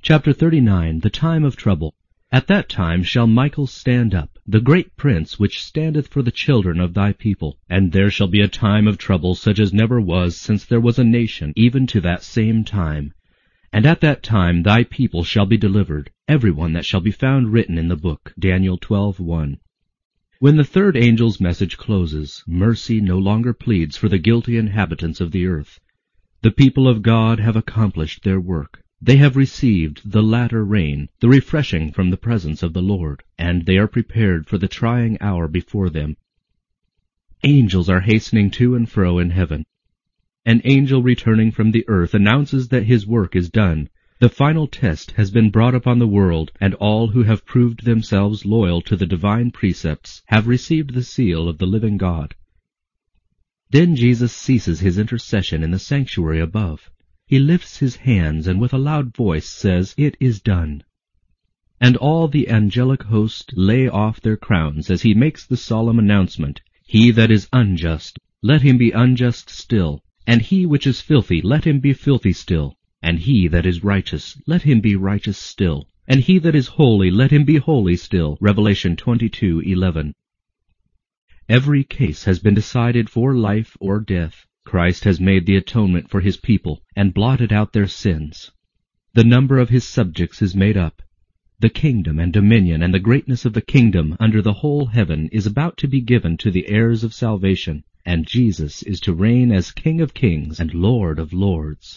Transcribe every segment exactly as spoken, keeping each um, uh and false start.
Chapter thirty-nine. The Time of Trouble. At that time shall Michael stand up, the great prince which standeth for the children of thy people. And there shall be a time of trouble such as never was since there was a nation, even to that same time. And at that time thy people shall be delivered, every one that shall be found written in the book. Daniel twelve one. When the third angel's message closes, mercy no longer pleads for the guilty inhabitants of the earth. The people of God have accomplished their work. They have received the latter rain, the refreshing from the presence of the Lord, and they are prepared for the trying hour before them. Angels are hastening to and fro in heaven. An angel returning from the earth announces that his work is done. The final test has been brought upon the world, and all who have proved themselves loyal to the divine precepts have received the seal of the living God. Then Jesus ceases his intercession in the sanctuary above. He lifts his hands and with a loud voice says, "It is done." And all the angelic host lay off their crowns as he makes the solemn announcement, "He that is unjust, let him be unjust still, and he which is filthy, let him be filthy still, and he that is righteous, let him be righteous still, and he that is holy, let him be holy still." Revelation twenty-two eleven. Every case has been decided for life or death. Christ has made the atonement for his people and blotted out their sins. The number of his subjects is made up. The kingdom and dominion and the greatness of the kingdom under the whole heaven is about to be given to the heirs of salvation, and Jesus is to reign as King of kings and Lord of lords.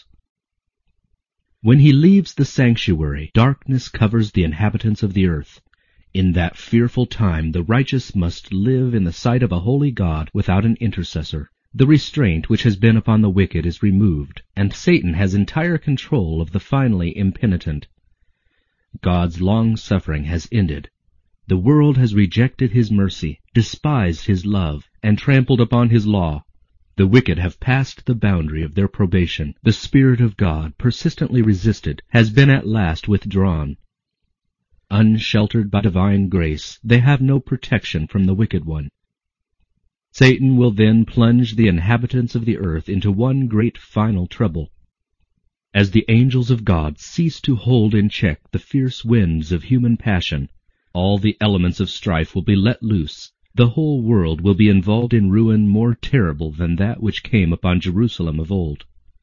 When he leaves the sanctuary, darkness covers the inhabitants of the earth. In that fearful time the righteous must live in the sight of a holy God without an intercessor. The restraint which has been upon the wicked is removed, and Satan has entire control of the finally impenitent. God's long-suffering has ended. The world has rejected his mercy, despised his love, and trampled upon his law. The wicked have passed the boundary of their probation. The Spirit of God, persistently resisted, has been at last withdrawn. Unsheltered by divine grace, they have no protection from the wicked one. Satan will then plunge the inhabitants of the earth into one great final trouble. As the angels of God cease to hold in check the fierce winds of human passion, all the elements of strife will be let loose. The whole world will be involved in ruin more terrible than that which came upon Jerusalem of old.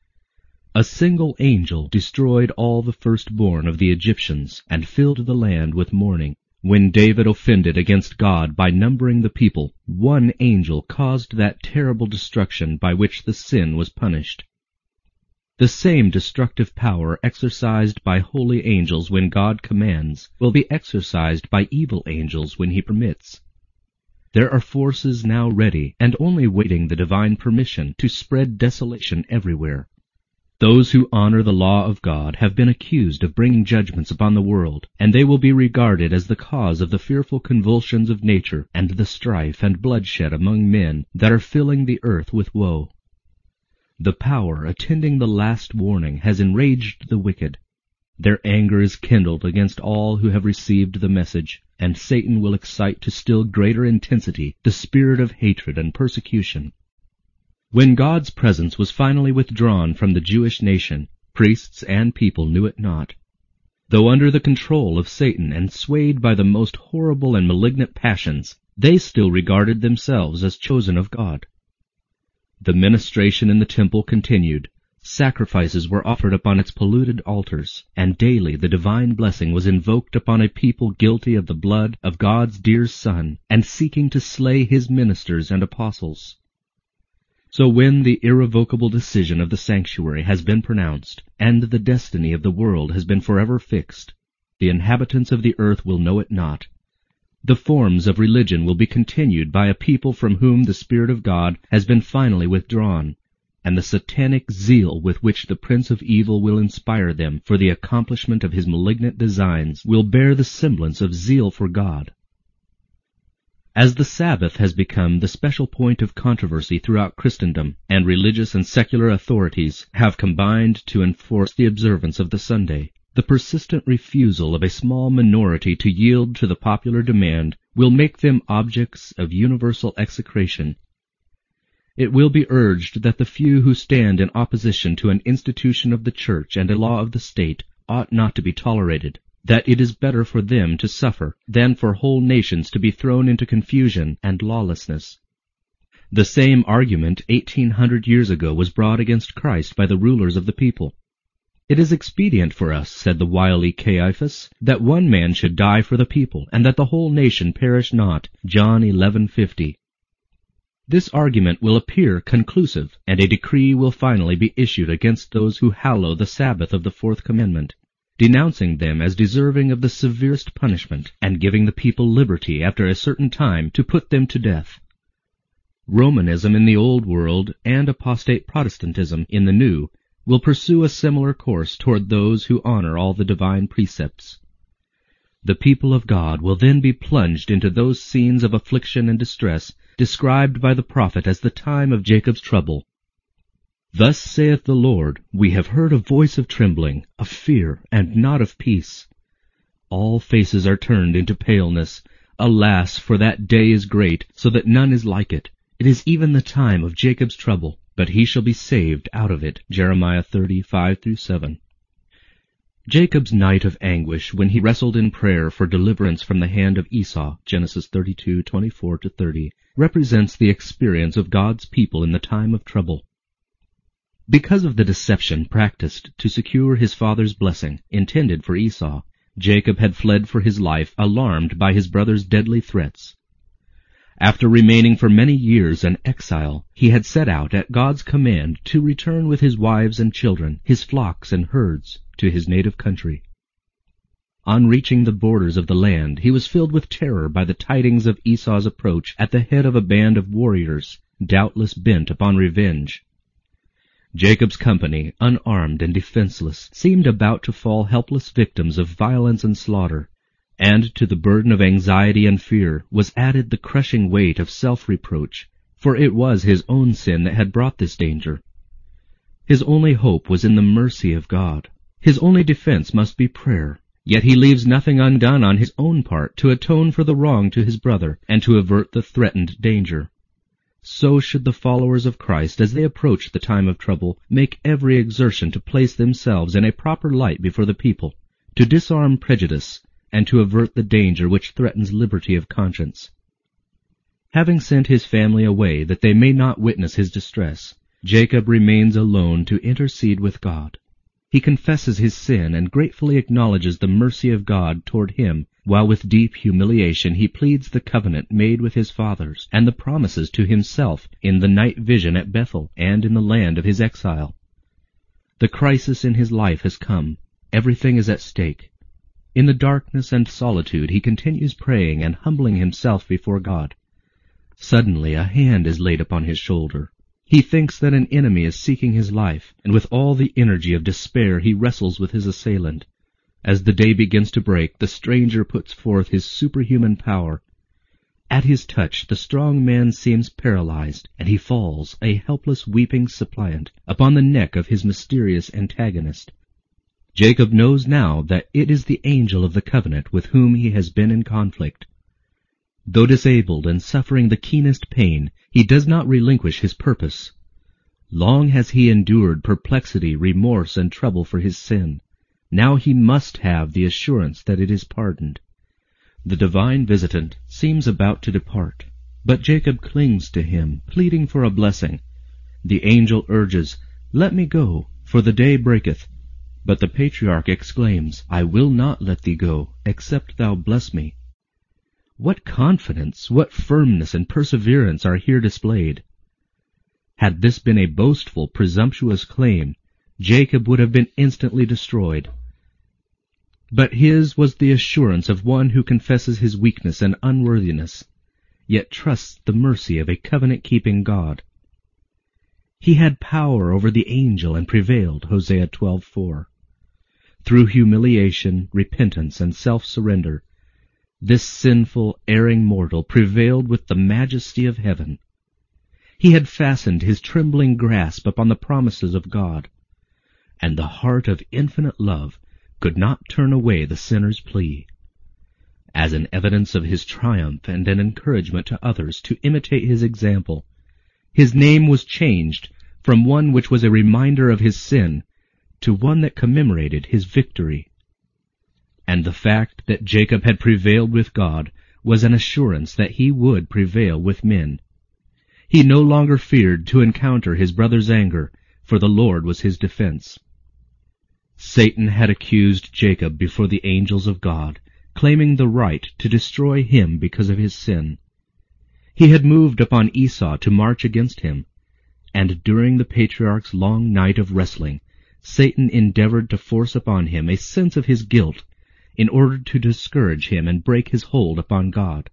A single angel destroyed all the firstborn of the Egyptians and filled the land with mourning. When David offended against God by numbering the people, one angel caused that terrible destruction by which the sin was punished. The same destructive power exercised by holy angels when God commands will be exercised by evil angels when he permits. There are forces now ready and only waiting the divine permission to spread desolation everywhere. Those who honor the law of God have been accused of bringing judgments upon the world, and they will be regarded as the cause of the fearful convulsions of nature and the strife and bloodshed among men that are filling the earth with woe. The power attending the last warning has enraged the wicked. Their anger is kindled against all who have received the message, and Satan will excite to still greater intensity the spirit of hatred and persecution. When God's presence was finally withdrawn from the Jewish nation, priests and people knew it not. Though under the control of Satan and swayed by the most horrible and malignant passions, they still regarded themselves as chosen of God. The ministration in the temple continued. Sacrifices were offered upon its polluted altars, and daily the divine blessing was invoked upon a people guilty of the blood of God's dear Son and seeking to slay his ministers and apostles. So when the irrevocable decision of the sanctuary has been pronounced, and the destiny of the world has been forever fixed, the inhabitants of the earth will know it not. The forms of religion will be continued by a people from whom the Spirit of God has been finally withdrawn, and the satanic zeal with which the Prince of Evil will inspire them for the accomplishment of his malignant designs will bear the semblance of zeal for God. As the Sabbath has become the special point of controversy throughout Christendom, and religious and secular authorities have combined to enforce the observance of the Sunday, the persistent refusal of a small minority to yield to the popular demand will make them objects of universal execration. It will be urged that the few who stand in opposition to an institution of the Church and a law of the state ought not to be tolerated, that it is better for them to suffer than for whole nations to be thrown into confusion and lawlessness. The same argument eighteen hundred years ago was brought against Christ by the rulers of the people. It is expedient for us, said the wily Caiaphas, that one man should die for the people, and that the whole nation perish not. John eleven fifty. This argument will appear conclusive, and a decree will finally be issued against those who hallow the Sabbath of the fourth commandment, denouncing them as deserving of the severest punishment, and giving the people liberty after a certain time to put them to death. Romanism in the Old World and apostate Protestantism in the New will pursue a similar course toward those who honor all the divine precepts. The people of God will then be plunged into those scenes of affliction and distress described by the prophet as the time of Jacob's trouble. Thus saith the Lord, we have heard a voice of trembling, of fear, and not of peace. All faces are turned into paleness. Alas, for that day is great, so that none is like it. It is even the time of Jacob's trouble, but he shall be saved out of it. Jeremiah thirty, five through seven. Jacob's night of anguish when he wrestled in prayer for deliverance from the hand of Esau, Genesis thirty-two, twenty-four to thirty, represents the experience of God's people in the time of trouble. Because of the deception practiced to secure his father's blessing, intended for Esau, Jacob had fled for his life, alarmed by his brother's deadly threats. After remaining for many years an exile, he had set out at God's command to return with his wives and children, his flocks and herds, to his native country. On reaching the borders of the land, he was filled with terror by the tidings of Esau's approach at the head of a band of warriors, doubtless bent upon revenge. Jacob's company, unarmed and defenseless, seemed about to fall helpless victims of violence and slaughter, and to the burden of anxiety and fear was added the crushing weight of self-reproach, for it was his own sin that had brought this danger. His only hope was in the mercy of God. His only defense must be prayer, yet he leaves nothing undone on his own part to atone for the wrong to his brother and to avert the threatened danger. So should the followers of Christ, as they approach the time of trouble, make every exertion to place themselves in a proper light before the people, to disarm prejudice, and to avert the danger which threatens liberty of conscience. Having sent his family away that they may not witness his distress, Jacob remains alone to intercede with God. He confesses his sin and gratefully acknowledges the mercy of God toward him, while with deep humiliation he pleads the covenant made with his fathers and the promises to himself in the night vision at Bethel and in the land of his exile. The crisis in his life has come. Everything is at stake. In the darkness and solitude he continues praying and humbling himself before God. Suddenly a hand is laid upon his shoulder. He thinks that an enemy is seeking his life, and with all the energy of despair he wrestles with his assailant. As the day begins to break, the stranger puts forth his superhuman power. At his touch the strong man seems paralyzed, and he falls, a helpless weeping suppliant, upon the neck of his mysterious antagonist. Jacob knows now that it is the angel of the covenant with whom he has been in conflict. Though disabled and suffering the keenest pain, he does not relinquish his purpose. Long has he endured perplexity, remorse, and trouble for his sin. Now he must have the assurance that it is pardoned. The divine visitant seems about to depart, but Jacob clings to him, pleading for a blessing. The angel urges, "Let me go, for the day breaketh." But the patriarch exclaims, "I will not let thee go, except thou bless me." What confidence, what firmness and perseverance are here displayed! Had this been a boastful, presumptuous claim, Jacob would have been instantly destroyed. But his was the assurance of one who confesses his weakness and unworthiness, yet trusts the mercy of a covenant-keeping God. He had power over the angel and prevailed, Hosea twelve four. Through humiliation, repentance, and self-surrender, this sinful, erring mortal prevailed with the majesty of heaven. He had fastened his trembling grasp upon the promises of God, and the heart of infinite love could not turn away the sinner's plea. As an evidence of his triumph and an encouragement to others to imitate his example, his name was changed from one which was a reminder of his sin to one that commemorated his victory. And the fact that Jacob had prevailed with God was an assurance that he would prevail with men. He no longer feared to encounter his brother's anger, for the Lord was his defense. Satan had accused Jacob before the angels of God, claiming the right to destroy him because of his sin. He had moved upon Esau to march against him, and during the patriarch's long night of wrestling, Satan endeavored to force upon him a sense of his guilt in order to discourage him and break his hold upon God.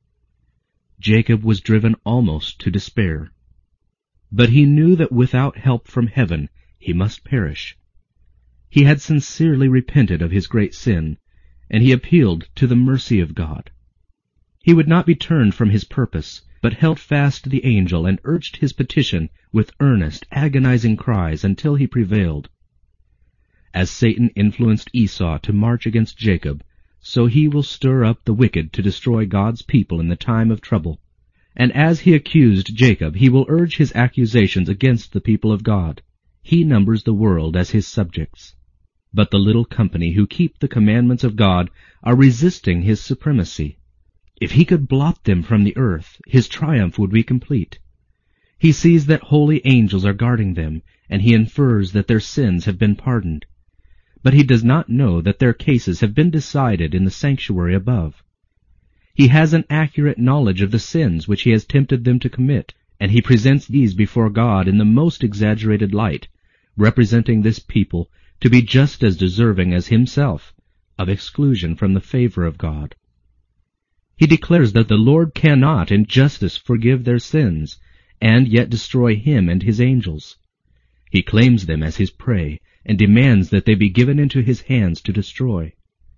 Jacob was driven almost to despair. But he knew that without help from heaven he must perish. He had sincerely repented of his great sin, and he appealed to the mercy of God. He would not be turned from his purpose, but held fast the angel and urged his petition with earnest, agonizing cries until he prevailed. As Satan influenced Esau to march against Jacob, so he will stir up the wicked to destroy God's people in the time of trouble. And as he accused Jacob, he will urge his accusations against the people of God. He numbers the world as his subjects. But the little company who keep the commandments of God are resisting his supremacy. If he could blot them from the earth, his triumph would be complete. He sees that holy angels are guarding them, and he infers that their sins have been pardoned. But he does not know that their cases have been decided in the sanctuary above. He has an accurate knowledge of the sins which he has tempted them to commit, and he presents these before God in the most exaggerated light, representing this people to be just as deserving as himself of exclusion from the favor of God. He declares that the Lord cannot in justice forgive their sins, and yet destroy him and his angels. He claims them as his prey, and demands that they be given into his hands to destroy.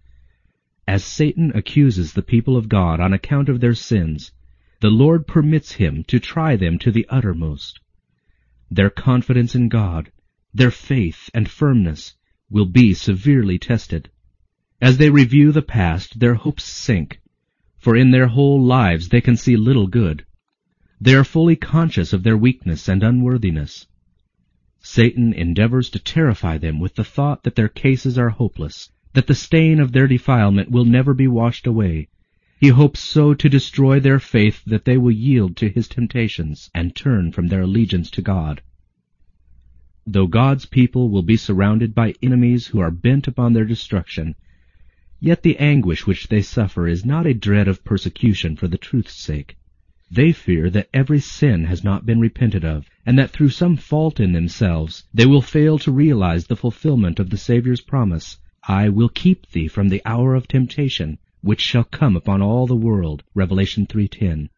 As Satan accuses the people of God on account of their sins, the Lord permits him to try them to the uttermost. Their confidence in God, their faith and firmness, will be severely tested. As they review the past, their hopes sink, for in their whole lives they can see little good. They are fully conscious of their weakness and unworthiness. Satan endeavors to terrify them with the thought that their cases are hopeless, that the stain of their defilement will never be washed away. He hopes so to destroy their faith that they will yield to his temptations and turn from their allegiance to God. Though God's people will be surrounded by enemies who are bent upon their destruction, yet the anguish which they suffer is not a dread of persecution for the truth's sake. They fear that every sin has not been repented of, and that through some fault in themselves they will fail to realize the fulfillment of the Savior's promise, I will keep thee from the hour of temptation, which shall come upon all the world, Revelation three ten.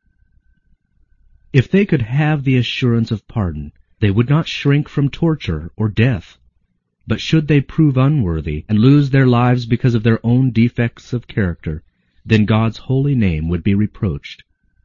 If they could have the assurance of pardon, they would not shrink from torture or death. But should they prove unworthy and lose their lives because of their own defects of character, then God's holy name would be reproached.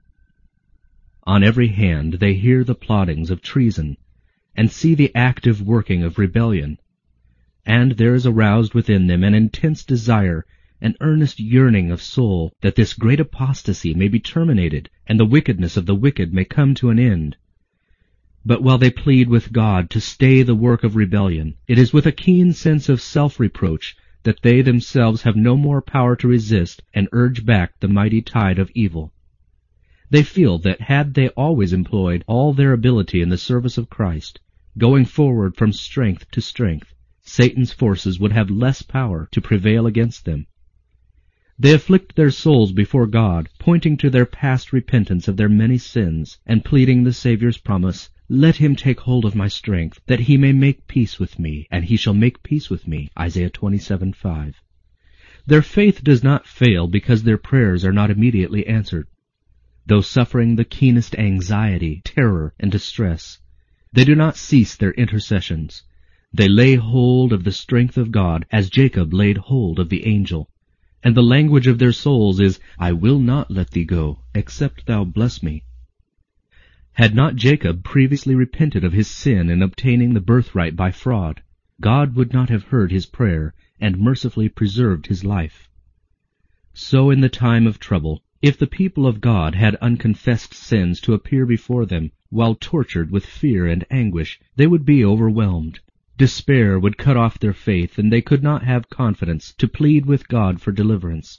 On every hand they hear the plottings of treason, and see the active working of rebellion. And there is aroused within them an intense desire, an earnest yearning of soul, that this great apostasy may be terminated, and the wickedness of the wicked may come to an end. But while they plead with God to stay the work of rebellion, it is with a keen sense of self-reproach that they themselves have no more power to resist and urge back the mighty tide of evil. They feel that had they always employed all their ability in the service of Christ, going forward from strength to strength, Satan's forces would have less power to prevail against them. They afflict their souls before God, pointing to their past repentance of their many sins, and pleading the Savior's promise, Let him take hold of my strength, that he may make peace with me, and he shall make peace with me, Isaiah twenty-seven five. Their faith does not fail because their prayers are not immediately answered. Though suffering the keenest anxiety, terror, and distress, they do not cease their intercessions. They lay hold of the strength of God, as Jacob laid hold of the angel. And the language of their souls is, I will not let thee go, except thou bless me. Had not Jacob previously repented of his sin in obtaining the birthright by fraud, God would not have heard his prayer and mercifully preserved his life. So in the time of trouble, if the people of God had unconfessed sins to appear before them, while tortured with fear and anguish, they would be overwhelmed. Despair would cut off their faith, and they could not have confidence to plead with God for deliverance.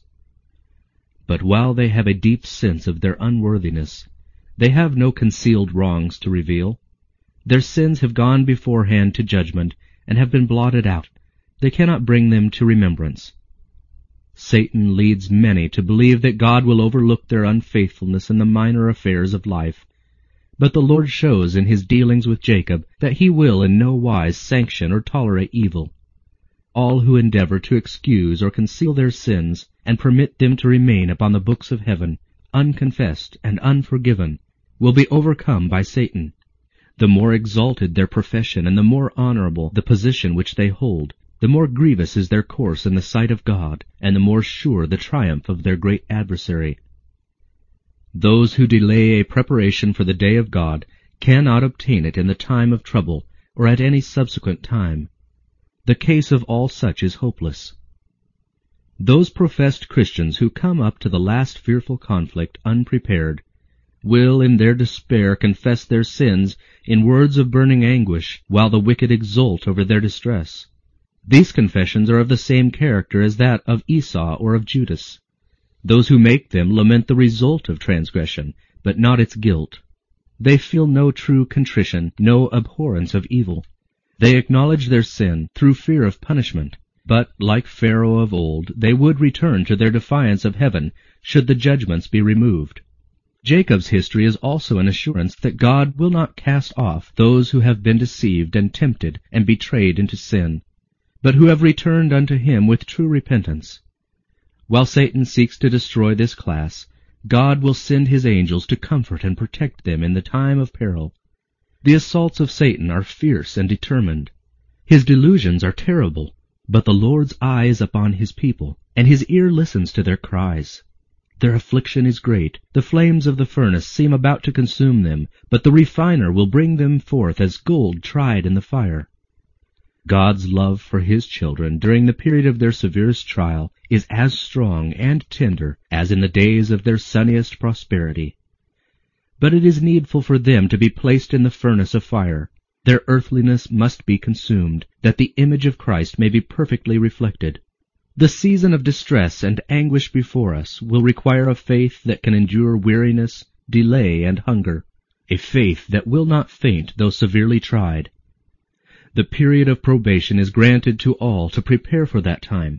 But while they have a deep sense of their unworthiness, they have no concealed wrongs to reveal. Their sins have gone beforehand to judgment and have been blotted out. They cannot bring them to remembrance. Satan leads many to believe that God will overlook their unfaithfulness in the minor affairs of life. But the Lord shows in his dealings with Jacob that he will in no wise sanction or tolerate evil. All who endeavor to excuse or conceal their sins and permit them to remain upon the books of heaven, unconfessed and unforgiven, will be overcome by Satan. The more exalted their profession and the more honorable the position which they hold, the more grievous is their course in the sight of God, and the more sure the triumph of their great adversary. Those who delay a preparation for the day of God cannot obtain it in the time of trouble or at any subsequent time. The case of all such is hopeless. Those professed Christians who come up to the last fearful conflict unprepared will in their despair confess their sins in words of burning anguish, while the wicked exult over their distress. These confessions are of the same character as that of Esau or of Judas. Those who make them lament the result of transgression, but not its guilt. They feel no true contrition, no abhorrence of evil. They acknowledge their sin through fear of punishment, but, like Pharaoh of old, they would return to their defiance of heaven should the judgments be removed. Jacob's history is also an assurance that God will not cast off those who have been deceived and tempted and betrayed into sin, but who have returned unto him with true repentance. While Satan seeks to destroy this class, God will send his angels to comfort and protect them in the time of peril. The assaults of Satan are fierce and determined. His delusions are terrible, but the Lord's eye is upon his people, and his ear listens to their cries. Their affliction is great. The flames of the furnace seem about to consume them, but the refiner will bring them forth as gold tried in the fire. God's love for his children during the period of their severest trial is as strong and tender as in the days of their sunniest prosperity. But it is needful for them to be placed in the furnace of fire. Their earthliness must be consumed, that the image of Christ may be perfectly reflected. The season of distress and anguish before us will require a faith that can endure weariness, delay, and hunger, a faith that will not faint though severely tried. The period of probation is granted to all to prepare for that time.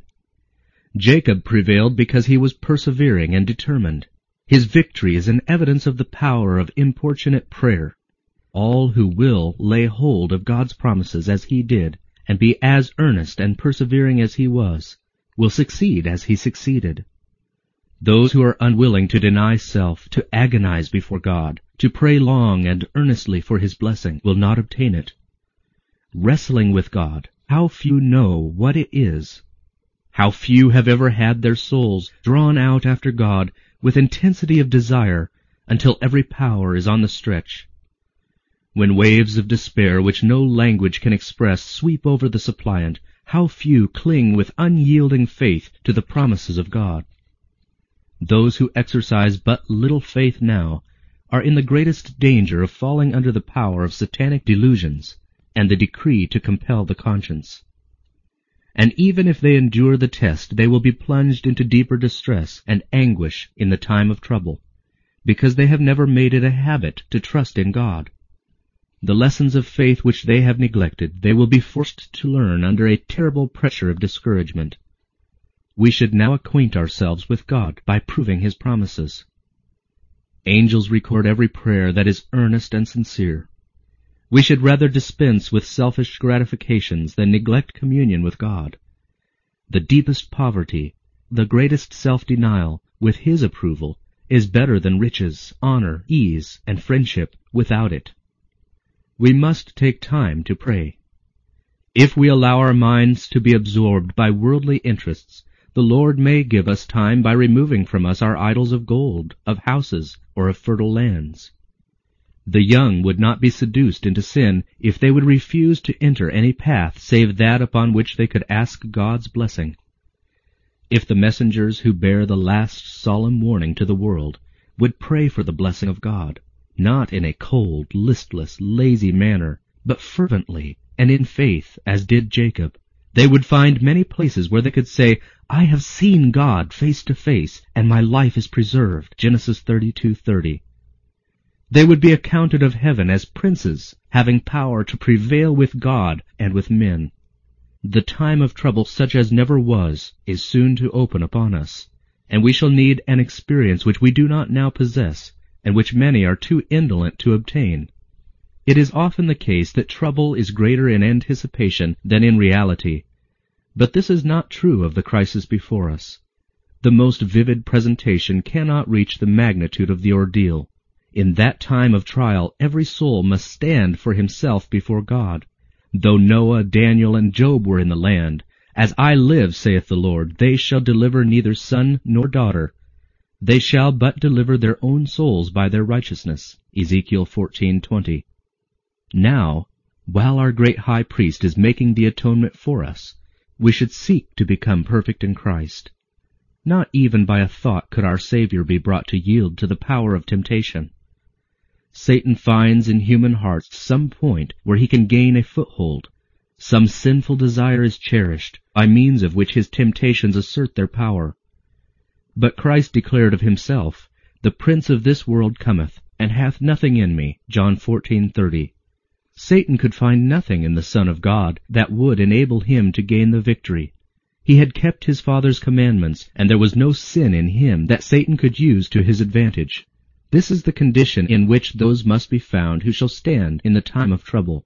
Jacob prevailed because he was persevering and determined. His victory is an evidence of the power of importunate prayer. All who will lay hold of God's promises as he did, and be as earnest and persevering as he was, will succeed as he succeeded. Those who are unwilling to deny self, to agonize before God, to pray long and earnestly for his blessing, will not obtain it. Wrestling with God, how few know what it is. How few have ever had their souls drawn out after God with intensity of desire until every power is on the stretch. When waves of despair which no language can express sweep over the suppliant, how few cling with unyielding faith to the promises of God. Those who exercise but little faith now are in the greatest danger of falling under the power of satanic delusions and the decree to compel the conscience. And even if they endure the test, they will be plunged into deeper distress and anguish in the time of trouble, because they have never made it a habit to trust in God. The lessons of faith which they have neglected, they will be forced to learn under a terrible pressure of discouragement. We should now acquaint ourselves with God by proving his promises. Angels record every prayer that is earnest and sincere. We should rather dispense with selfish gratifications than neglect communion with God. The deepest poverty, the greatest self-denial, with his approval, is better than riches, honor, ease, and friendship without it. We must take time to pray. If we allow our minds to be absorbed by worldly interests, the Lord may give us time by removing from us our idols of gold, of houses, or of fertile lands. The young would not be seduced into sin if they would refuse to enter any path save that upon which they could ask God's blessing. If the messengers who bear the last solemn warning to the world would pray for the blessing of God, not in a cold, listless, lazy manner, but fervently, and in faith, as did Jacob. They would find many places where they could say, I have seen God face to face, and my life is preserved. Genesis thirty-two thirty. They would be accounted of heaven as princes, having power to prevail with God and with men. The time of trouble such as never was is soon to open upon us, and we shall need an experience which we do not now possess, and which many are too indolent to obtain. It is often the case that trouble is greater in anticipation than in reality, but this is not true of the crisis before us. The most vivid presentation cannot reach the magnitude of the ordeal. In that time of trial every soul must stand for himself before God. Though Noah, Daniel, and Job were in the land, as I live, saith the Lord, they shall deliver neither son nor daughter. They shall but deliver their own souls by their righteousness. Ezekiel fourteen twenty. Now, while our great high priest is making the atonement for us, we should seek to become perfect in Christ. Not even by a thought could our Savior be brought to yield to the power of temptation. Satan finds in human hearts some point where he can gain a foothold. Some sinful desire is cherished, by means of which his temptations assert their power. But Christ declared of himself, The prince of this world cometh, and hath nothing in me. John fourteen thirty. Satan could find nothing in the Son of God that would enable him to gain the victory. He had kept his Father's commandments, and there was no sin in him that Satan could use to his advantage. This is the condition in which those must be found who shall stand in the time of trouble.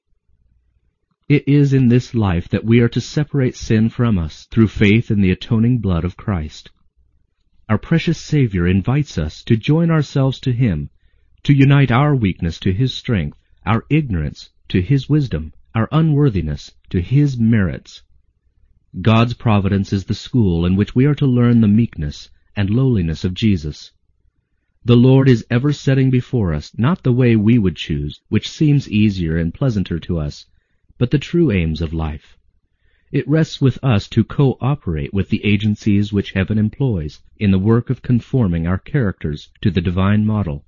It is in this life that we are to separate sin from us through faith in the atoning blood of Christ. Our precious Savior invites us to join ourselves to Him, to unite our weakness to His strength, our ignorance to His wisdom, our unworthiness to His merits. God's providence is the school in which we are to learn the meekness and lowliness of Jesus. The Lord is ever setting before us not the way we would choose, which seems easier and pleasanter to us, but the true aims of life. It rests with us to co-operate with the agencies which heaven employs in the work of conforming our characters to the divine model.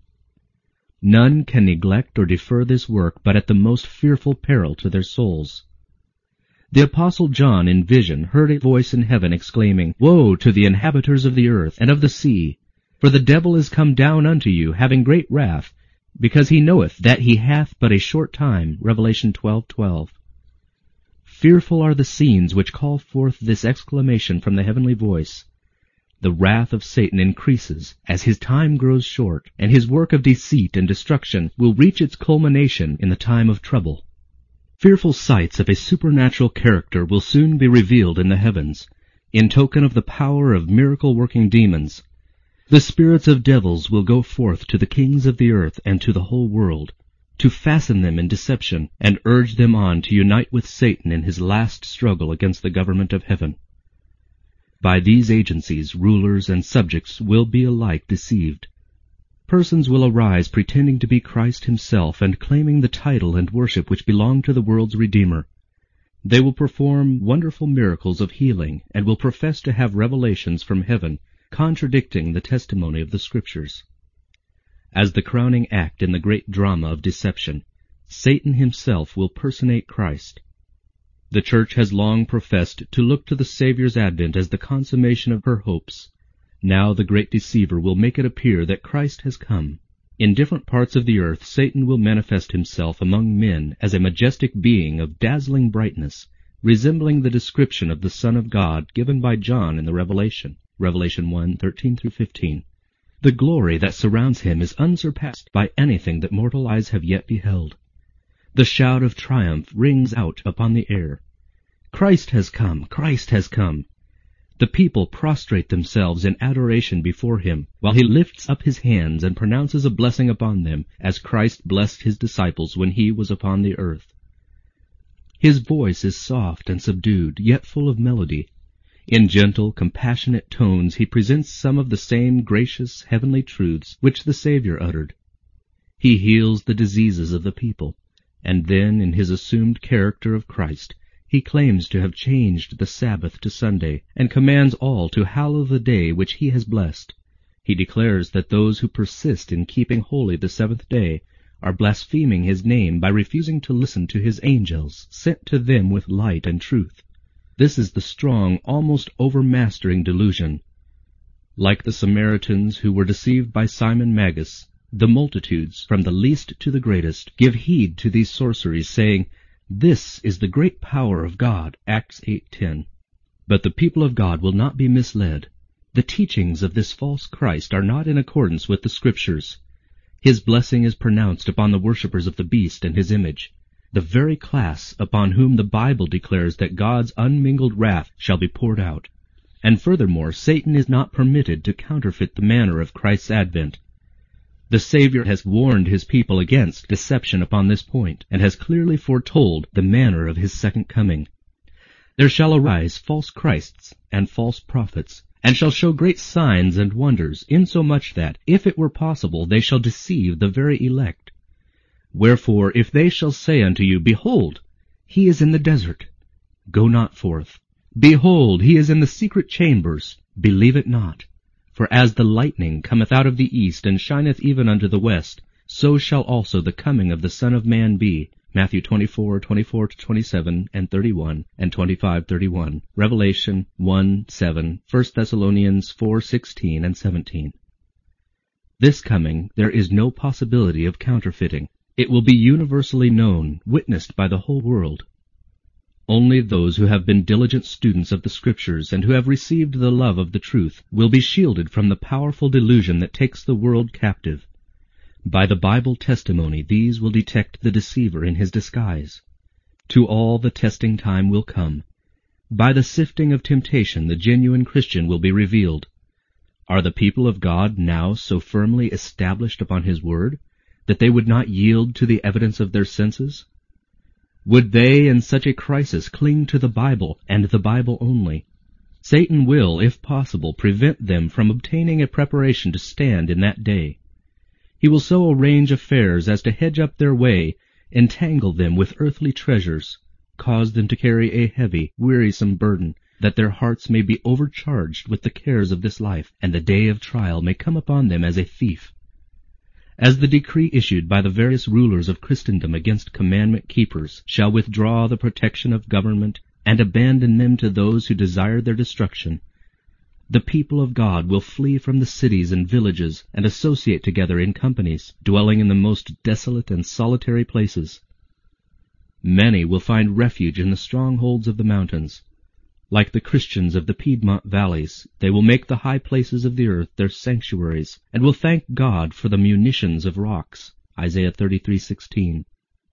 None can neglect or defer this work but at the most fearful peril to their souls. The Apostle John in vision heard a voice in heaven exclaiming, Woe to the inhabitants of the earth and of the sea! For the devil is come down unto you, having great wrath, because he knoweth that he hath but a short time. Revelation twelve twelve. Fearful are the scenes which call forth this exclamation from the heavenly voice. The wrath of Satan increases as his time grows short, and his work of deceit and destruction will reach its culmination in the time of trouble. Fearful sights of a supernatural character will soon be revealed in the heavens, in token of the power of miracle-working demons. The spirits of devils will go forth to the kings of the earth and to the whole world, to fasten them in deception and urge them on to unite with Satan in his last struggle against the government of heaven. By these agencies, rulers and subjects will be alike deceived. Persons will arise pretending to be Christ himself and claiming the title and worship which belong to the world's Redeemer. They will perform wonderful miracles of healing and will profess to have revelations from heaven, contradicting the testimony of the Scriptures. As the crowning act in the great drama of deception, Satan himself will personate Christ. The Church has long professed to look to the Savior's advent as the consummation of her hopes. Now the great deceiver will make it appear that Christ has come. In different parts of the earth Satan will manifest himself among men as a majestic being of dazzling brightness, resembling the description of the Son of God given by John in the Revelation. Revelation one thirteen through fifteen. The glory that surrounds him is unsurpassed by anything that mortal eyes have yet beheld. The shout of triumph rings out upon the air. Christ has come! Christ has come! The people prostrate themselves in adoration before him, while he lifts up his hands and pronounces a blessing upon them, as Christ blessed his disciples when he was upon the earth. His voice is soft and subdued, yet full of melody. In gentle, compassionate tones he presents some of the same gracious, heavenly truths which the Savior uttered. He heals the diseases of the people, and then, in his assumed character of Christ, he claims to have changed the Sabbath to Sunday, and commands all to hallow the day which he has blessed. He declares that those who persist in keeping holy the seventh day are blaspheming his name by refusing to listen to his angels, sent to them with light and truth. This is the strong, almost overmastering delusion. Like the Samaritans who were deceived by Simon Magus, the multitudes, from the least to the greatest, give heed to these sorceries, saying, "This is the great power of God," Acts eight ten. But the people of God will not be misled. The teachings of this false Christ are not in accordance with the Scriptures. His blessing is pronounced upon the worshippers of the beast and his image, the very class upon whom the Bible declares that God's unmingled wrath shall be poured out. And furthermore, Satan is not permitted to counterfeit the manner of Christ's advent. The Savior has warned his people against deception upon this point, and has clearly foretold the manner of his second coming. There shall arise false Christs and false prophets, and shall show great signs and wonders, insomuch that, if it were possible, they shall deceive the very elect. Wherefore, if they shall say unto you, Behold, he is in the desert, go not forth. Behold, he is in the secret chambers, believe it not. For as the lightning cometh out of the east, and shineth even unto the west, so shall also the coming of the Son of Man be. Matthew twenty-four, twenty-four to twenty-seven, and thirty-one, and twenty-five, thirty-one. Revelation one, seven, First Thessalonians four, sixteen, and seventeen. This coming there is no possibility of counterfeiting. It will be universally known, witnessed by the whole world. Only those who have been diligent students of the Scriptures and who have received the love of the truth will be shielded from the powerful delusion that takes the world captive. By the Bible testimony these will detect the deceiver in his disguise. To all the testing time will come. By the sifting of temptation the genuine Christian will be revealed. Are the people of God now so firmly established upon his word that they would not yield to the evidence of their senses? Would they in such a crisis cling to the Bible, and the Bible only? Satan will, if possible, prevent them from obtaining a preparation to stand in that day. He will so arrange affairs as to hedge up their way, entangle them with earthly treasures, cause them to carry a heavy, wearisome burden, that their hearts may be overcharged with the cares of this life, and the day of trial may come upon them as a thief. As the decree issued by the various rulers of Christendom against commandment-keepers shall withdraw the protection of government and abandon them to those who desire their destruction, the people of God will flee from the cities and villages and associate together in companies, dwelling in the most desolate and solitary places. Many will find refuge in the strongholds of the mountains. Like the Christians of the Piedmont valleys, they will make the high places of the earth their sanctuaries, and will thank God for the munitions of rocks. Isaiah thirty-three sixteen.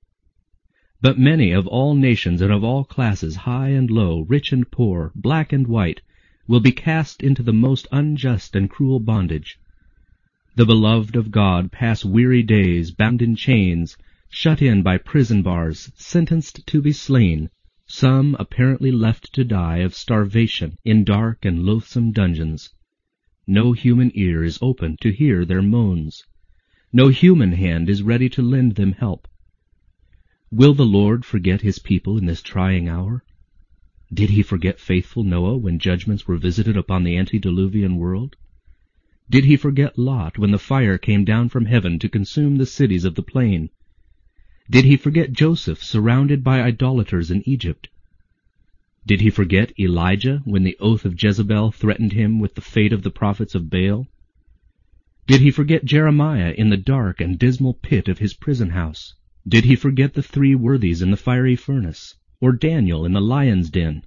But many of all nations and of all classes, high and low, rich and poor, black and white, will be cast into the most unjust and cruel bondage. The beloved of God pass weary days, bound in chains, shut in by prison bars, sentenced to be slain, some apparently left to die of starvation in dark and loathsome dungeons. No human ear is open to hear their moans. No human hand is ready to lend them help. Will the Lord forget his people in this trying hour? Did he forget faithful Noah when judgments were visited upon the antediluvian world? Did he forget Lot when the fire came down from heaven to consume the cities of the plain? Did he forget Joseph surrounded by idolaters in Egypt? Did he forget Elijah when the oath of Jezebel threatened him with the fate of the prophets of Baal? Did he forget Jeremiah in the dark and dismal pit of his prison house? Did he forget the three worthies in the fiery furnace, or Daniel in the lion's den?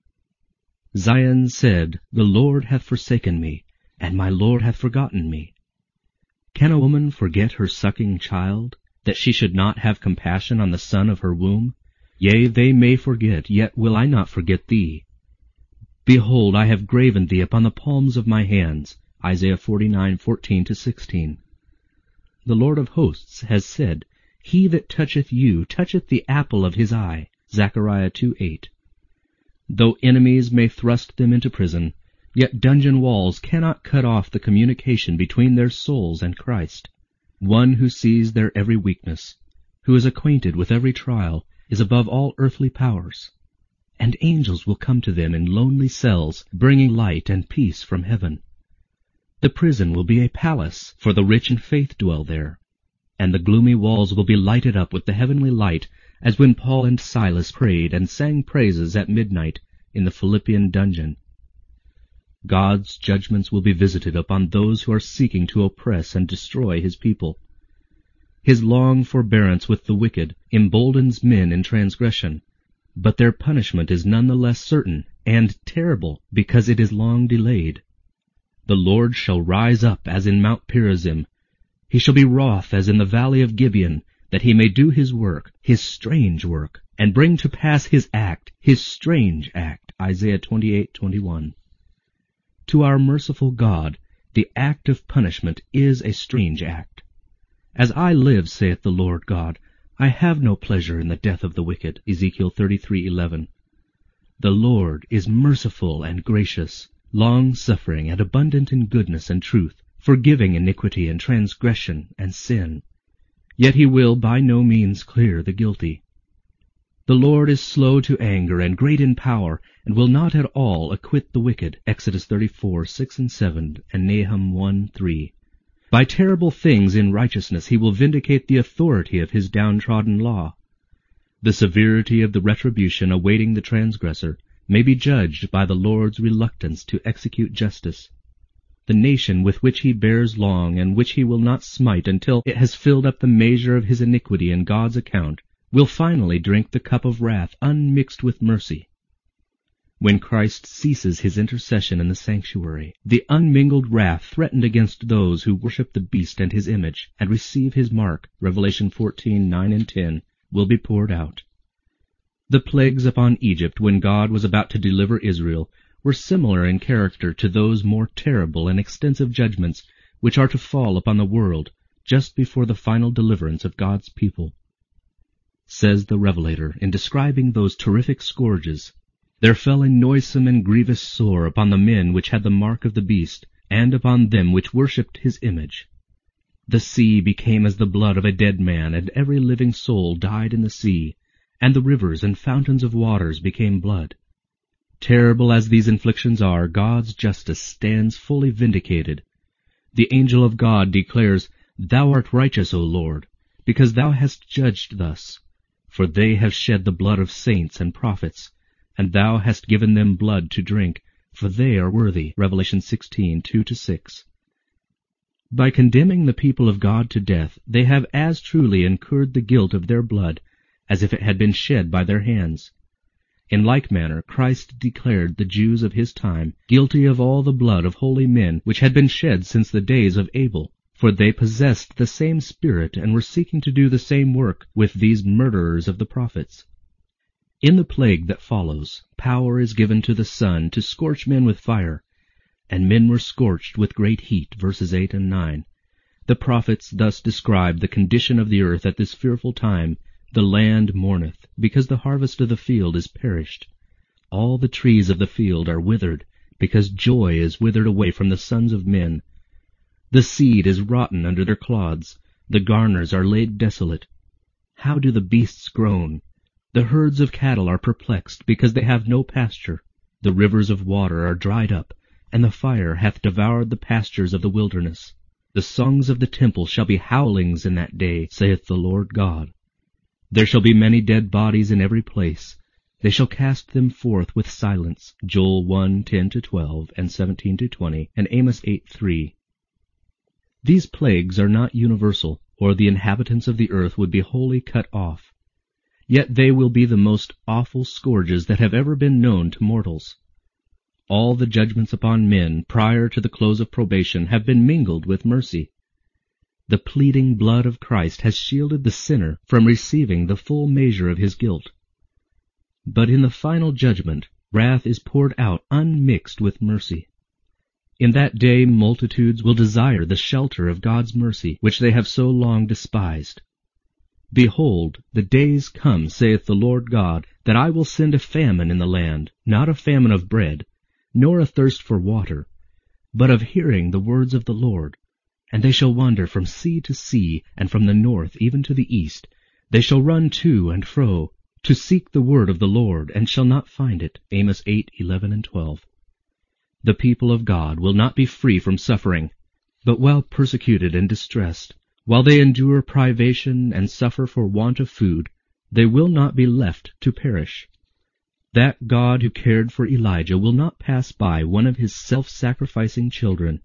Zion said, The Lord hath forsaken me, and my Lord hath forgotten me. Can a woman forget her sucking child, that she should not have compassion on the son of her womb? Yea, they may forget, yet will I not forget thee. Behold, I have graven thee upon the palms of my hands. Isaiah forty-nine, fourteen to sixteen. The Lord of hosts has said, He that toucheth you toucheth the apple of his eye. Zechariah two, eight. Though enemies may thrust them into prison, yet dungeon walls cannot cut off the communication between their souls and Christ. One who sees their every weakness, who is acquainted with every trial, is above all earthly powers. And angels will come to them in lonely cells, bringing light and peace from heaven. The prison will be a palace, for the rich in faith dwell there. and the gloomy walls will be lighted up with the heavenly light, as when Paul and Silas prayed and sang praises at midnight in the Philippian dungeon. God's judgments will be visited upon those who are seeking to oppress and destroy his people. His long forbearance with the wicked emboldens men in transgression, but their punishment is none the less certain and terrible because it is long delayed. The Lord shall rise up as in Mount Perazim. He shall be wroth as in the valley of Gibeon, that he may do his work, his strange work, and bring to pass his act, his strange act. Isaiah twenty-eight twenty-one. To our merciful God, the act of punishment is a strange act. As I live, saith the Lord God, I have no pleasure in the death of the wicked. Ezekiel thirty-three eleven. The Lord is merciful and gracious, long-suffering and abundant in goodness and truth, forgiving iniquity and transgression and sin. Yet he will by no means clear the guilty. The Lord is slow to anger and great in power, and will not at all acquit the wicked. Exodus thirty-four six and seven, and Nahum one three. By terrible things in righteousness he will vindicate the authority of his downtrodden law. The severity of the retribution awaiting the transgressor may be judged by the Lord's reluctance to execute justice. The nation with which he bears long, and which he will not smite until it has filled up the measure of his iniquity in God's account, will finally drink the cup of wrath unmixed with mercy. When Christ ceases his intercession in the sanctuary, the unmingled wrath threatened against those who worship the beast and his image, and receive his mark, Revelation fourteen nine and ten, will be poured out. The plagues upon Egypt when God was about to deliver Israel were similar in character to those more terrible and extensive judgments which are to fall upon the world just before the final deliverance of God's people. Says the Revelator in describing those terrific scourges, There fell a noisome and grievous sore upon the men which had the mark of the beast, and upon them which worshipped his image. The sea became as the blood of a dead man, and every living soul died in the sea, and the rivers and fountains of waters became blood. Terrible as these inflictions are, God's justice stands fully vindicated. The angel of God declares, Thou art righteous, O Lord, because thou hast judged thus. For they have shed the blood of saints and prophets, and thou hast given them blood to drink, for they are worthy. Revelation sixteen two to six. By condemning the people of God to death, they have as truly incurred the guilt of their blood as if it had been shed by their hands. In like manner Christ declared the Jews of his time guilty of all the blood of holy men which had been shed since the days of Abel, for they possessed the same spirit and were seeking to do the same work with these murderers of the prophets. In the plague that follows, power is given to the sun to scorch men with fire, and men were scorched with great heat, verses eight and nine. The prophets thus describe the condition of the earth at this fearful time. The land mourneth, because the harvest of the field is perished. All the trees of the field are withered, because joy is withered away from the sons of men. The seed is rotten under their clods, the garners are laid desolate. How do the beasts groan? The herds of cattle are perplexed, because they have no pasture. The rivers of water are dried up, and the fire hath devoured the pastures of the wilderness. The songs of the temple shall be howlings in that day, saith the Lord God. There shall be many dead bodies in every place. They shall cast them forth with silence. Joel one ten to twelve, and seventeen to twenty, and Amos eight three. These plagues are not universal, or the inhabitants of the earth would be wholly cut off. Yet they will be the most awful scourges that have ever been known to mortals. All the judgments upon men prior to the close of probation have been mingled with mercy. The pleading blood of Christ has shielded the sinner from receiving the full measure of his guilt. But in the final judgment, wrath is poured out unmixed with mercy. In that day multitudes will desire the shelter of God's mercy, which they have so long despised. Behold, the days come, saith the Lord God, that I will send a famine in the land, not a famine of bread, nor a thirst for water, but of hearing the words of the Lord. And they shall wander from sea to sea, and from the north even to the east. They shall run to and fro, to seek the word of the Lord, and shall not find it. Amos eight eleven and twelve. The people of God will not be free from suffering, but while persecuted and distressed, While they endure privation and suffer for want of food, they will not be left to perish. That God who cared for Elijah will not pass by one of his self-sacrificing children.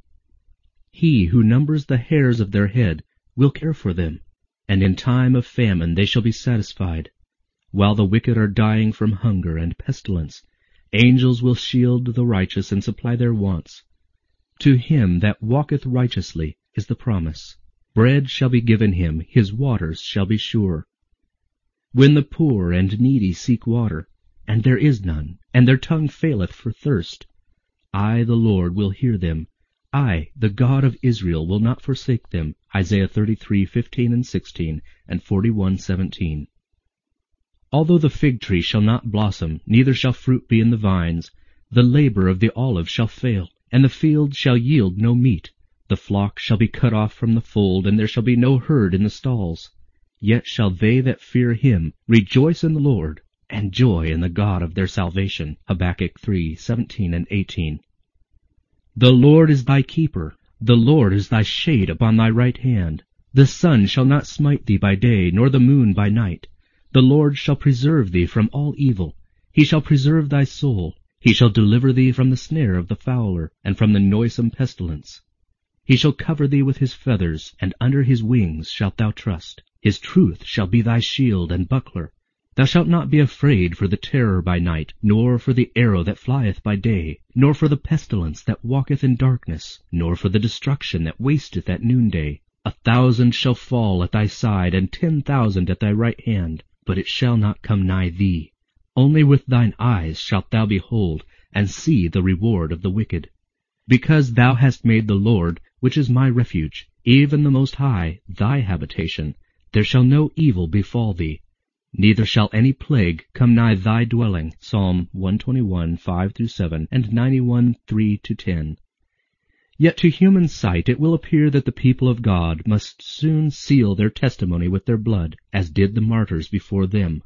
He who numbers the hairs of their head will care for them, and in time of famine they shall be satisfied. While the wicked are dying from hunger and pestilence, angels will shield the righteous and supply their wants. To him that walketh righteously is the promise. Bread shall be given him, his waters shall be sure. When the poor and needy seek water, and there is none, and their tongue faileth for thirst, I, the Lord, will hear them. I, the God of Israel, will not forsake them. Isaiah thirty-three, fifteen and sixteen, and forty-one, seventeen. Although the fig tree shall not blossom, neither shall fruit be in the vines, the labor of the olive shall fail, and the field shall yield no meat. The flock shall be cut off from the fold, and there shall be no herd in the stalls. Yet shall they that fear him rejoice in the Lord, and joy in the God of their salvation. Habakkuk three, seventeen and eighteen. The Lord is thy keeper, the Lord is thy shade upon thy right hand. The sun shall not smite thee by day, nor the moon by night. The Lord shall preserve thee from all evil. He shall preserve thy soul. He shall deliver thee from the snare of the fowler, and from the noisome pestilence. He shall cover thee with his feathers, and under his wings shalt thou trust. His truth shall be thy shield and buckler. Thou shalt not be afraid for the terror by night, nor for the arrow that flieth by day, nor for the pestilence that walketh in darkness, nor for the destruction that wasteth at noonday. A thousand shall fall at thy side, and ten thousand at thy right hand, but it shall not come nigh thee. Only with thine eyes shalt thou behold, and see the reward of the wicked. Because thou hast made the Lord, which is my refuge, even the Most High, thy habitation, there shall no evil befall thee, neither shall any plague come nigh thy dwelling. Psalm one twenty-one, five through seven, and ninety-one, three to ten. Yet to human sight it will appear that the people of God must soon seal their testimony with their blood, as did the martyrs before them.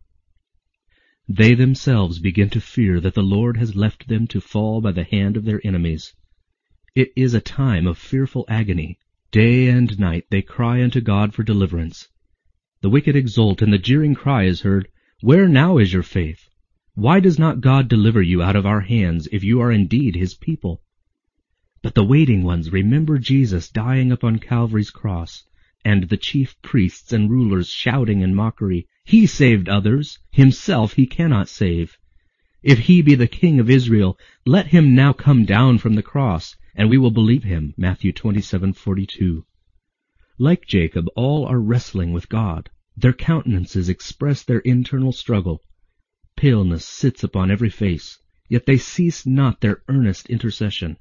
They themselves begin to fear that the Lord has left them to fall by the hand of their enemies. It is a time of fearful agony. Day and night they cry unto God for deliverance. The wicked exult, and the jeering cry is heard, Where now is your faith? Why does not God deliver you out of our hands, if you are indeed his people? But the waiting ones remember Jesus dying upon Calvary's cross, and the chief priests and rulers shouting in mockery, He saved others, himself he cannot save. If he be the King of Israel, let him now come down from the cross, and we will believe him. Matthew twenty-seven, forty-two. Like Jacob, all are wrestling with God. Their countenances express their internal struggle. Paleness sits upon every face, yet they cease not their earnest intercession.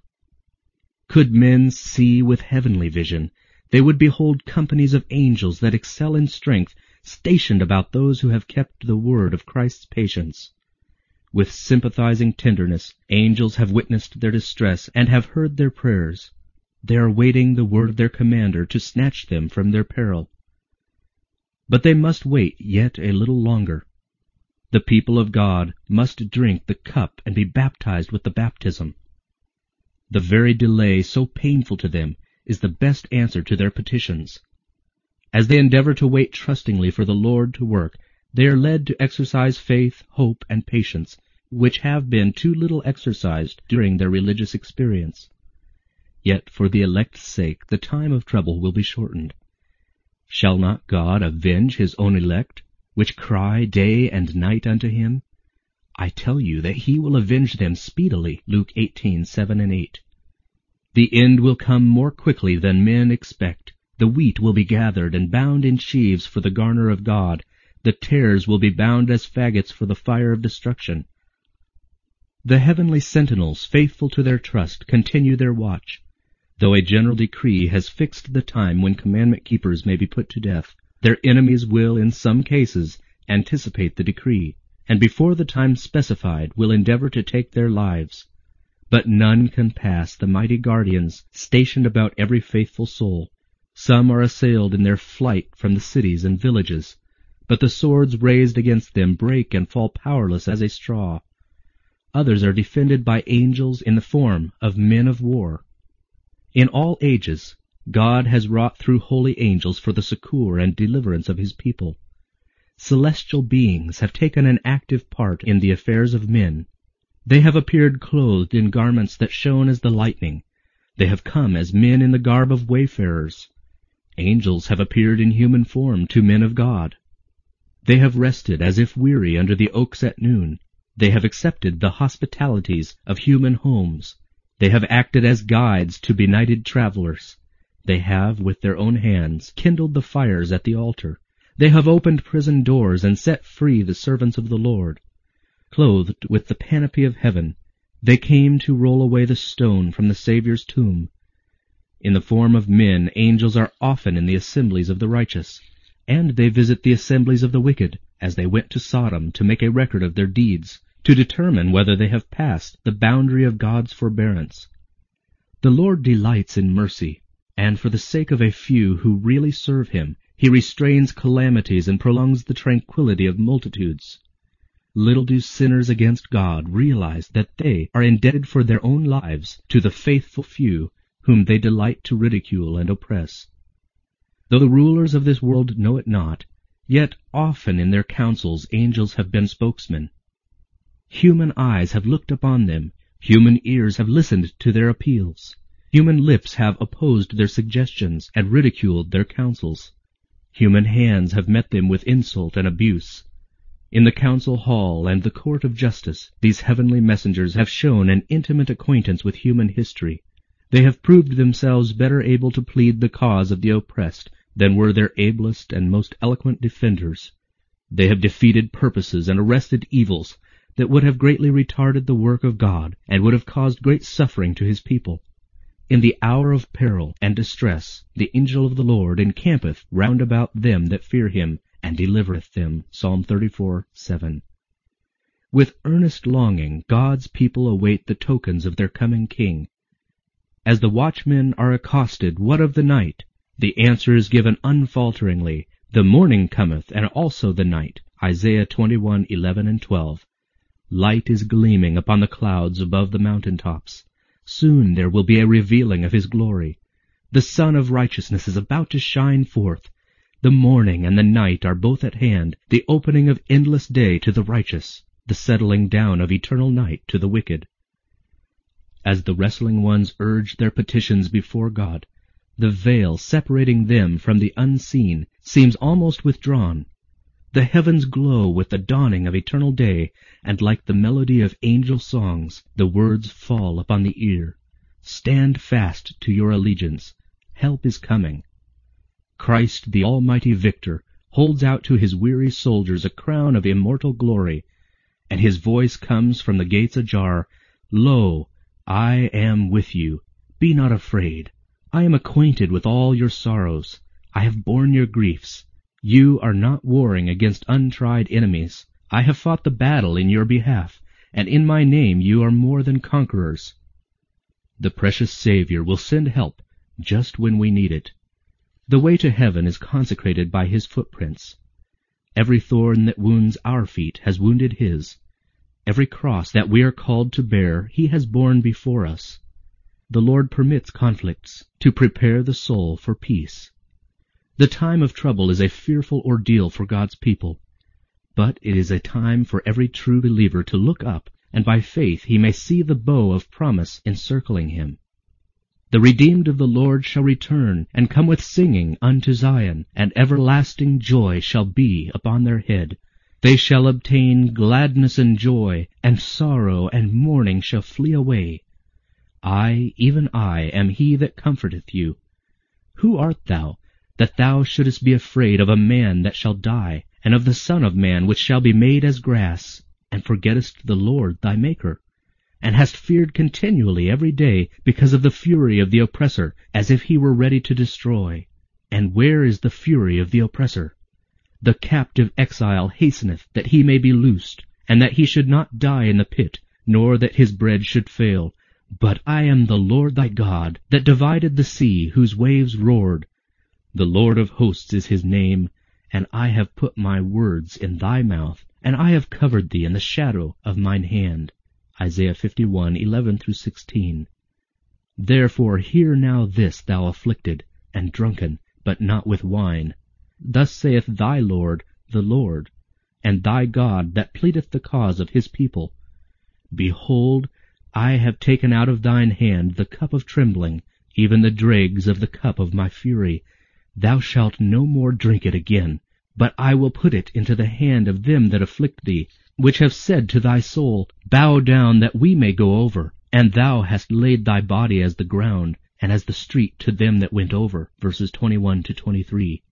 Could men see with heavenly vision, they would behold companies of angels that excel in strength, stationed about those who have kept the word of Christ's patience. With sympathizing tenderness, angels have witnessed their distress and have heard their prayers. They are waiting the word of their commander to snatch them from their peril. But they must wait yet a little longer. The people of God must drink the cup and be baptized with the baptism. The very delay so painful to them is the best answer to their petitions. As they endeavor to wait trustingly for the Lord to work, they are led to exercise faith, hope, and patience, which have been too little exercised during their religious experience. Yet for the elect's sake the time of trouble will be shortened. Shall not God avenge his own elect, which cry day and night unto him? I tell you that he will avenge them speedily. Luke eighteen, seven and eight. The end will come more quickly than men expect. The wheat will be gathered and bound in sheaves for the garner of God. The tares will be bound as faggots for the fire of destruction. The heavenly sentinels, faithful to their trust, continue their watch. Though a general decree has fixed the time when commandment keepers may be put to death, their enemies will, in some cases, anticipate the decree, and before the time specified will endeavor to take their lives. But none can pass the mighty guardians stationed about every faithful soul. Some are assailed in their flight from the cities and villages, but the swords raised against them break and fall powerless as a straw. Others are defended by angels in the form of men of war. In all ages, God has wrought through holy angels for the succour and deliverance of his people. Celestial beings have taken an active part in the affairs of men. They have appeared clothed in garments that shone as the lightning. They have come as men in the garb of wayfarers. Angels have appeared in human form to men of God. They have rested as if weary under the oaks at noon. They have accepted the hospitalities of human homes. They have acted as guides to benighted travelers. They have, with their own hands, kindled the fires at the altar. They have opened prison doors and set free the servants of the Lord. Clothed with the panoply of heaven, they came to roll away the stone from the Saviour's tomb. In the form of men, angels are often in the assemblies of the righteous, and they visit the assemblies of the wicked, as they went to Sodom to make a record of their deeds, to determine whether they have passed the boundary of God's forbearance. The Lord delights in mercy, and for the sake of a few who really serve him, he restrains calamities and prolongs the tranquility of multitudes. Little do sinners against God realize that they are indebted for their own lives to the faithful few whom they delight to ridicule and oppress. Though the rulers of this world know it not, yet often in their councils angels have been spokesmen. Human eyes have looked upon them, human ears have listened to their appeals, human lips have opposed their suggestions and ridiculed their counsels. Human hands have met them with insult and abuse. In the council hall and the court of justice, these heavenly messengers have shown an intimate acquaintance with human history. They have proved themselves better able to plead the cause of the oppressed than were their ablest and most eloquent defenders. They have defeated purposes and arrested evils that would have greatly retarded the work of God and would have caused great suffering to his people. In the hour of peril and distress, the angel of the Lord encampeth round about them that fear him, and delivereth them. Psalm thirty-four, seven. With earnest longing, God's people await the tokens of their coming King. As the watchmen are accosted, "What of the night?" the answer is given unfalteringly, "The morning cometh, and also the night." Isaiah twenty-one, eleven and twelve. Light is gleaming upon the clouds above the mountain tops. Soon there will be a revealing of his glory. The Sun of Righteousness is about to shine forth. The morning and the night are both at hand, the opening of endless day to the righteous, the settling down of eternal night to the wicked. As the wrestling ones urge their petitions before God, the veil separating them from the unseen seems almost withdrawn. The heavens glow with the dawning of eternal day, and like the melody of angel songs, the words fall upon the ear. Stand fast to your allegiance. Help is coming. Christ, the almighty victor, holds out to his weary soldiers a crown of immortal glory, and his voice comes from the gates ajar, "Lo, I am with you. Be not afraid. I am acquainted with all your sorrows. I have borne your griefs. You are not warring against untried enemies. I have fought the battle in your behalf, and in my name you are more than conquerors." The precious Savior will send help just when we need it. The way to heaven is consecrated by his footprints. Every thorn that wounds our feet has wounded his. Every cross that we are called to bear he has borne before us. The Lord permits conflicts to prepare the soul for peace. The time of trouble is a fearful ordeal for God's people, but it is a time for every true believer to look up, and by faith he may see the bow of promise encircling him. The redeemed of the Lord shall return, and come with singing unto Zion, and everlasting joy shall be upon their head. They shall obtain gladness and joy, and sorrow and mourning shall flee away. I, even I, am he that comforteth you. Who art thou, that thou shouldest be afraid of a man that shall die, and of the Son of Man which shall be made as grass, and forgettest the Lord thy Maker, and hast feared continually every day because of the fury of the oppressor, as if he were ready to destroy? And where is the fury of the oppressor? The captive exile hasteneth that he may be loosed, and that he should not die in the pit, nor that his bread should fail. But I am the Lord thy God, that divided the sea, whose waves roared. The Lord of hosts is his name, and I have put my words in thy mouth, and I have covered thee in the shadow of mine hand. Isaiah fifty-one, eleven through sixteen. Therefore hear now this, thou afflicted, and drunken, but not with wine. Thus saith thy Lord, the Lord, and thy God that pleadeth the cause of his people. Behold, I have taken out of thine hand the cup of trembling, even the dregs of the cup of my fury. Thou shalt no more drink it again, but I will put it into the hand of them that afflict thee, which have said to thy soul, Bow down that we may go over. And thou hast laid thy body as the ground, and as the street to them that went over. Verses twenty-one to twenty-three.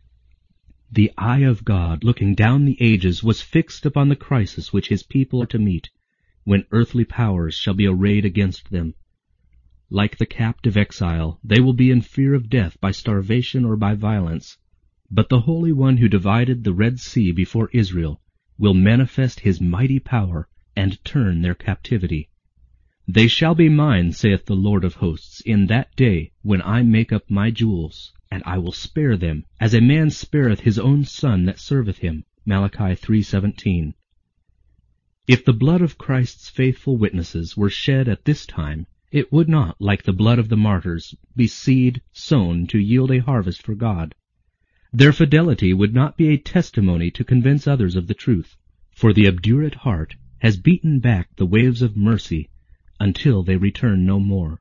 The eye of God, looking down the ages, was fixed upon the crisis which his people are to meet, when earthly powers shall be arrayed against them. Like the captive exile, they will be in fear of death by starvation or by violence. But the Holy One who divided the Red Sea before Israel will manifest his mighty power and turn their captivity. They shall be mine, saith the Lord of hosts, in that day when I make up my jewels, and I will spare them, as a man spareth his own son that serveth him. Malachi three seventeen. If the blood of Christ's faithful witnesses were shed at this time, it would not, like the blood of the martyrs, be seed sown to yield a harvest for God. Their fidelity would not be a testimony to convince others of the truth, for the obdurate heart has beaten back the waves of mercy until they return no more.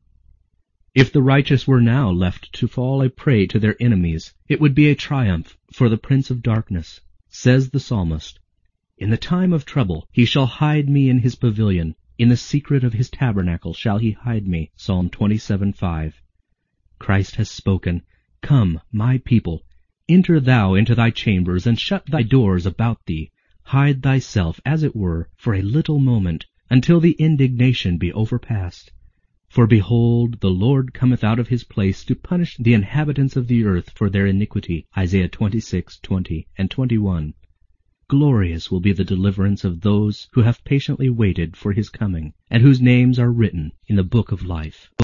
If the righteous were now left to fall a prey to their enemies, it would be a triumph for the prince of darkness. Says the psalmist, In the time of trouble he shall hide me in his pavilion, in the secret of his tabernacle shall he hide me. Psalm twenty-seven five. Christ has spoken, Come, my people, enter thou into thy chambers, and shut thy doors about thee. Hide thyself, as it were, for a little moment, until the indignation be overpast. For behold, the Lord cometh out of his place to punish the inhabitants of the earth for their iniquity. Isaiah twenty-six twenty and twenty-one. Glorious will be the deliverance of those who have patiently waited for his coming, and whose names are written in the book of life.